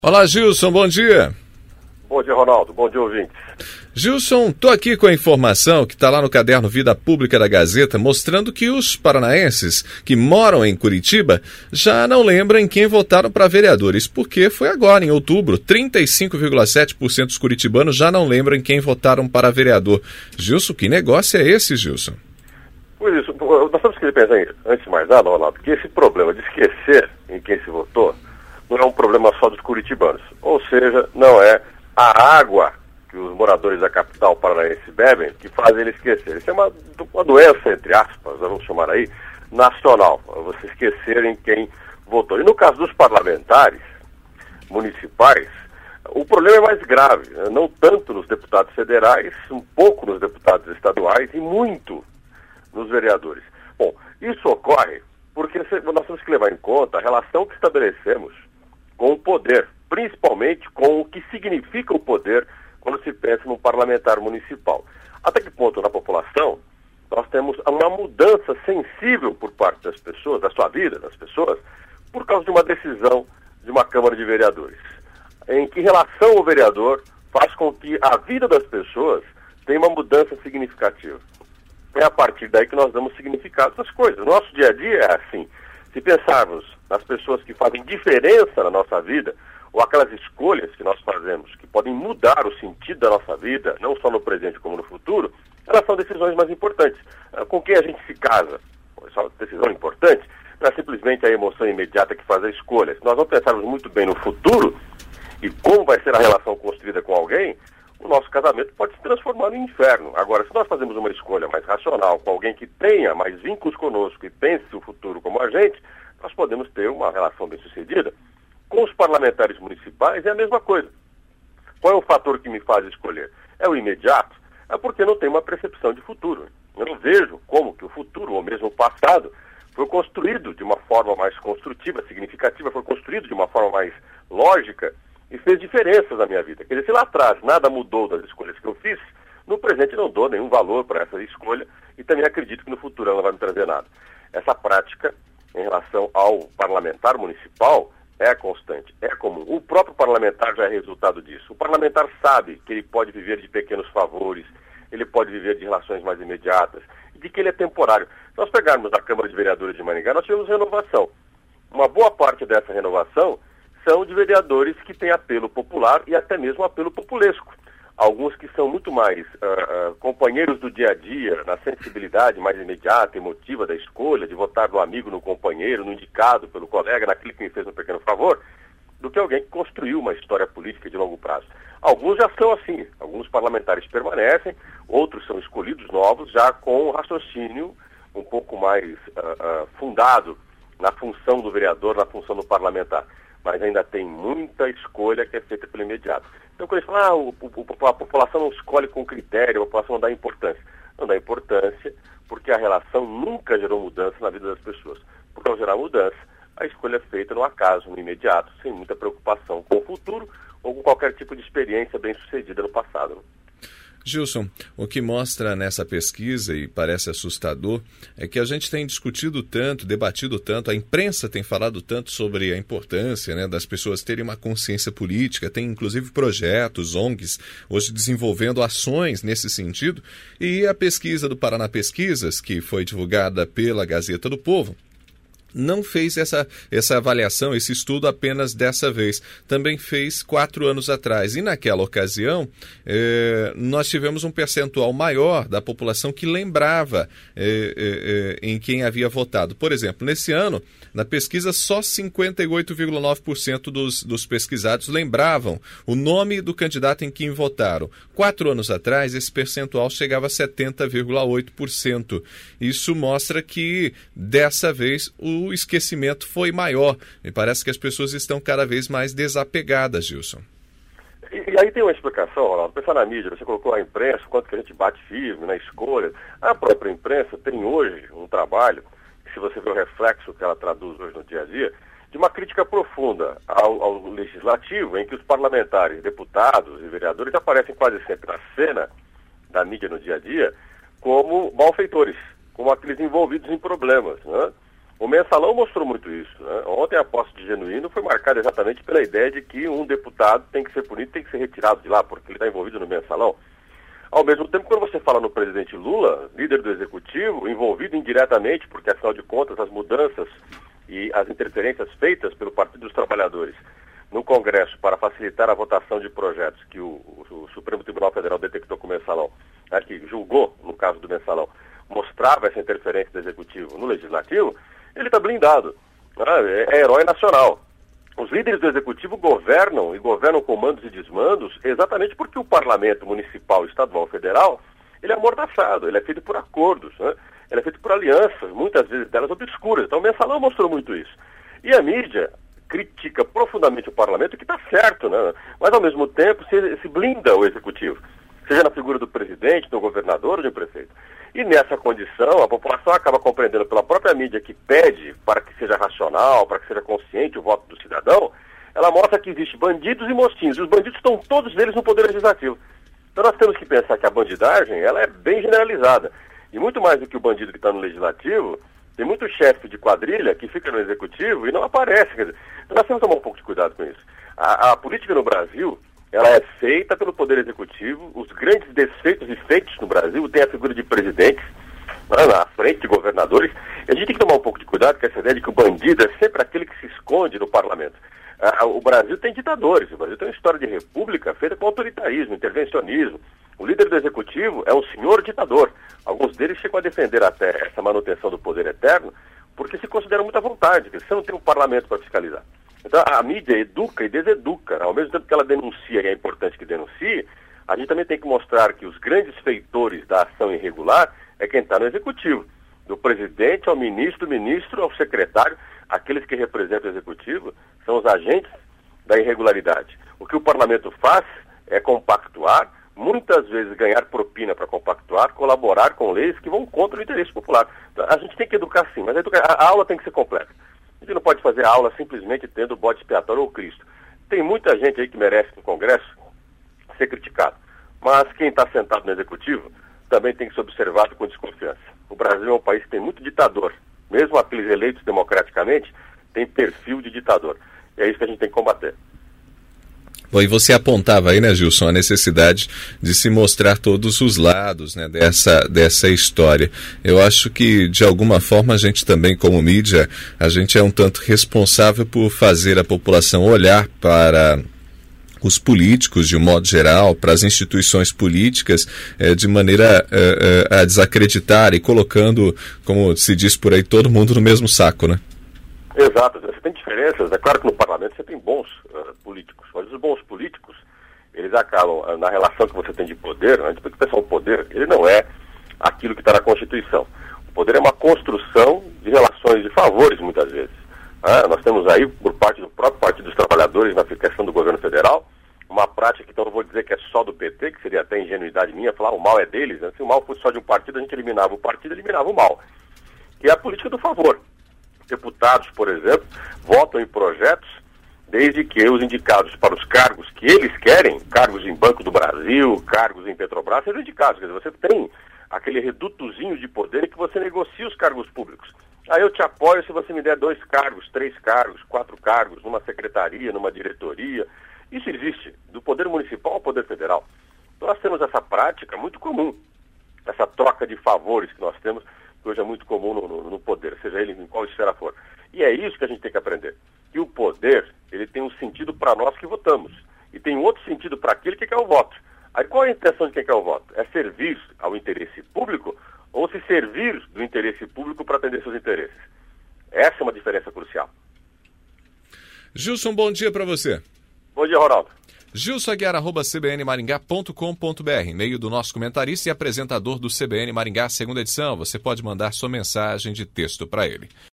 Olá, Gilson, bom dia. Bom dia, Ronaldo. Bom dia, ouvintes. Gilson, estou aqui com a informação que está lá no caderno Vida Pública da Gazeta, mostrando que os paranaenses que moram em Curitiba já não lembram em quem votaram para vereadores, porque foi agora, em outubro, 35,7% dos curitibanos já não lembram em quem votaram para vereador. Gilson, que negócio é esse, Gilson? Por isso, nós temos que pensar, antes de mais nada, Ronaldo, que esse problema de esquecer em quem se votou não é um problema só dos curitibanos. Ou seja, não é a água que os moradores da capital paranaense bebem que faz ele esquecer. Isso é uma doença, entre aspas, vamos chamar aí, nacional. Você esquecer em quem votou. E no caso dos parlamentares municipais, o problema é mais grave. Não tanto nos deputados federais, um pouco nos deputados estaduais e muito nos vereadores. Bom, isso ocorre porque nós temos que levar em conta a relação que estabelecemos com o poder, principalmente com o que significa o poder quando se pensa num parlamentar municipal. Até que ponto na população nós temos uma mudança sensível por parte das pessoas, da sua vida, das pessoas, por causa de uma decisão de uma Câmara de Vereadores. Em que relação o vereador faz com que a vida das pessoas tenha uma mudança significativa. É a partir daí que nós damos significado às coisas. O nosso dia a dia é assim. Se pensarmos nas pessoas que fazem diferença na nossa vida, ou aquelas escolhas que nós fazemos que podem mudar o sentido da nossa vida, não só no presente como no futuro, elas são decisões mais importantes. Com quem a gente se casa, essa é uma decisão importante, não é simplesmente a emoção imediata que faz a escolha. Se nós não pensarmos muito bem no futuro e como vai ser a relação construída com alguém, o nosso casamento pode se transformar no inferno. Agora, se nós fazemos uma escolha mais racional com alguém que tenha mais vínculos conosco e pense o futuro como a gente, nós podemos ter uma relação bem-sucedida. Com os parlamentares municipais é a mesma coisa. Qual é o fator que me faz escolher? É o imediato? É porque não tem uma percepção de futuro. Eu não vejo como que o futuro, ou mesmo o passado, foi construído de uma forma mais construtiva, significativa, foi construído de uma forma mais lógica e fez diferenças na minha vida. Quer dizer, se lá atrás nada mudou das escolhas que eu fiz, no presente não dou nenhum valor para essa escolha e também acredito que no futuro ela não vai me trazer nada. Essa prática, em relação ao parlamentar municipal, é constante, é comum. O próprio parlamentar já é resultado disso. O parlamentar sabe que ele pode viver de pequenos favores, ele pode viver de relações mais imediatas, e de que ele é temporário. Se nós pegarmos a Câmara de Vereadores de Maringá, nós tivemos renovação. Uma boa parte dessa renovação são de vereadores que têm apelo popular e até mesmo apelo populesco. Alguns que são muito mais companheiros do dia a dia, na sensibilidade mais imediata, emotiva da escolha, de votar no amigo, no companheiro, no indicado pelo colega, naquele que me fez um pequeno favor, do que alguém que construiu uma história política de longo prazo. Alguns já são assim, alguns parlamentares permanecem, outros são escolhidos novos, já com um raciocínio um pouco mais fundado na função do vereador, na função do parlamentar. Mas ainda tem muita escolha que é feita pelo imediato. Então, quando eles falam, a população não escolhe com critério, a população não dá importância. Não dá importância porque a relação nunca gerou mudança na vida das pessoas. Por não gerar mudança, a escolha é feita no acaso, no imediato, sem muita preocupação com o futuro ou com qualquer tipo de experiência bem-sucedida no passado. Gilson, o que mostra nessa pesquisa, e parece assustador, é que a gente tem discutido tanto, debatido tanto, a imprensa tem falado tanto sobre a importância, né, das pessoas terem uma consciência política, tem inclusive projetos, ONGs, hoje desenvolvendo ações nesse sentido, e a pesquisa do Paraná Pesquisas, que foi divulgada pela Gazeta do Povo, não fez essa avaliação, esse estudo apenas dessa vez. Também fez 4 anos atrás. E naquela ocasião, nós tivemos um percentual maior da população que lembrava em quem havia votado. Por exemplo, nesse ano, na pesquisa, só 58,9% dos pesquisados lembravam o nome do candidato em quem votaram. 4 anos atrás, esse percentual chegava a 70,8%. Isso mostra que, dessa vez, o esquecimento foi maior. Me parece que as pessoas estão cada vez mais desapegadas, Gilson. E aí tem uma explicação, Ronaldo. Pensar na mídia, você colocou a imprensa, quanto que a gente bate firme na escolha. A própria imprensa tem hoje um trabalho, que se você vê o reflexo que ela traduz hoje no dia a dia, de uma crítica profunda ao legislativo, em que os parlamentares, deputados e vereadores aparecem quase sempre na cena da mídia no dia a dia como malfeitores, como aqueles envolvidos em problemas, né? O Mensalão mostrou muito isso, né? Ontem a posse de Genuíno foi marcada exatamente pela ideia de que um deputado tem que ser punido, tem que ser retirado de lá, porque ele está envolvido no Mensalão. Ao mesmo tempo, quando você fala no presidente Lula, líder do Executivo, envolvido indiretamente, porque afinal de contas as mudanças e as interferências feitas pelo Partido dos Trabalhadores no Congresso para facilitar a votação de projetos que o Supremo Tribunal Federal detectou com o Mensalão, que julgou, no caso do Mensalão, mostrava essa interferência do Executivo no Legislativo, ele está blindado. É herói nacional. Os líderes do Executivo governam, e governam com mandos e desmandos, exatamente porque o Parlamento Municipal, Estadual, Federal, ele é amordaçado, ele é feito por acordos, né? Ele é feito por alianças, muitas vezes delas obscuras. Então o Mensalão mostrou muito isso. E a mídia critica profundamente o Parlamento, que está certo, né? Mas ao mesmo tempo se blinda o Executivo, seja na figura do presidente, do governador ou do prefeito. E nessa condição, a população acaba compreendendo pela própria mídia que pede para que seja racional, para que seja consciente o voto do cidadão, ela mostra que existe bandidos e mocinhos, e os bandidos estão todos eles no Poder Legislativo. Então nós temos que pensar que a bandidagem, ela é bem generalizada. E muito mais do que o bandido que está no Legislativo, tem muito chefe de quadrilha que fica no Executivo e não aparece. Quer dizer, então nós temos que tomar um pouco de cuidado com isso. A política no Brasil, ela é feita pelo Poder Executivo. Os grandes defeitos e feitos no Brasil tem a figura de presidentes, na frente de governadores. E a gente tem que tomar um pouco de cuidado com essa ideia de que o bandido é sempre aquele que se esconde no parlamento. O Brasil tem ditadores, o Brasil tem uma história de república feita com autoritarismo, intervencionismo. O líder do Executivo é um senhor ditador. Alguns deles chegam a defender até essa manutenção do poder eterno porque se consideram muito à vontade, porque você não tem um parlamento para fiscalizar. Então a mídia educa e deseduca. Ao mesmo tempo que ela denuncia, e é importante que denuncie, a gente também tem que mostrar que os grandes feitores da ação irregular é quem está no Executivo. Do presidente ao ministro, do ministro ao secretário, aqueles que representam o Executivo são os agentes da irregularidade. O que o parlamento faz é compactuar, muitas vezes ganhar propina para compactuar, colaborar com leis que vão contra o interesse popular. Então, a gente tem que educar sim, mas a aula tem que ser completa. A gente não pode fazer a aula simplesmente tendo o bode expiatório ou Cristo. Tem muita gente aí que merece no Congresso ser criticado, mas quem está sentado no Executivo também tem que ser observado com desconfiança. O Brasil é um país que tem muito ditador. Mesmo aqueles eleitos democraticamente, tem perfil de ditador. E é isso que a gente tem que combater. Bom, e você apontava aí, né, Gilson, a necessidade de se mostrar todos os lados, né, dessa história. Eu acho que, de alguma forma, a gente também, como mídia, a gente é um tanto responsável por fazer a população olhar para os políticos, de um modo geral, para as instituições políticas, de maneira a desacreditar e colocando, como se diz por aí, todo mundo no mesmo saco, né? Exato. Você tem diferenças. É claro que no parlamento você tem bons políticos, mas os bons políticos, eles acabam, na relação que você tem de poder, né, depois que pensar o poder, ele não é aquilo que está na Constituição. O poder é uma construção de relações de favores, muitas vezes. Nós temos aí, por parte do próprio Partido dos Trabalhadores, na questão do governo federal, uma prática que então não vou dizer que é só do PT, que seria até ingenuidade minha, falar o mal é deles, né? Se o mal fosse só de um partido, a gente eliminava o partido, eliminava o mal. Que é a política do favor. Deputados, por exemplo, votam em projetos desde que os indicados para os cargos que eles querem, cargos em Banco do Brasil, cargos em Petrobras, sejam indicados. Quer dizer, você tem aquele redutozinho de poder que você negocia os cargos públicos. Aí eu te apoio se você me der 2 cargos, 3 cargos, 4 cargos, numa secretaria, numa diretoria. Isso existe, do poder municipal ao poder federal. Então nós temos essa prática muito comum, essa troca de favores que nós temos, que hoje é muito comum no poder, seja ele em qual esfera for. E é isso que a gente tem que aprender, que o poder, ele tem um sentido para nós que votamos, e tem outro sentido para aquele que quer o voto. Aí qual é a intenção de quem quer o voto? É servir ao interesse público ou se servir do interesse público para atender seus interesses? Essa é uma diferença crucial. Gilson, bom dia para você. Bom dia, Ronaldo. gilson@cbnmaringá.com.br, e-mail do nosso comentarista e apresentador do CBN Maringá, segunda edição. Você pode mandar sua mensagem de texto para ele.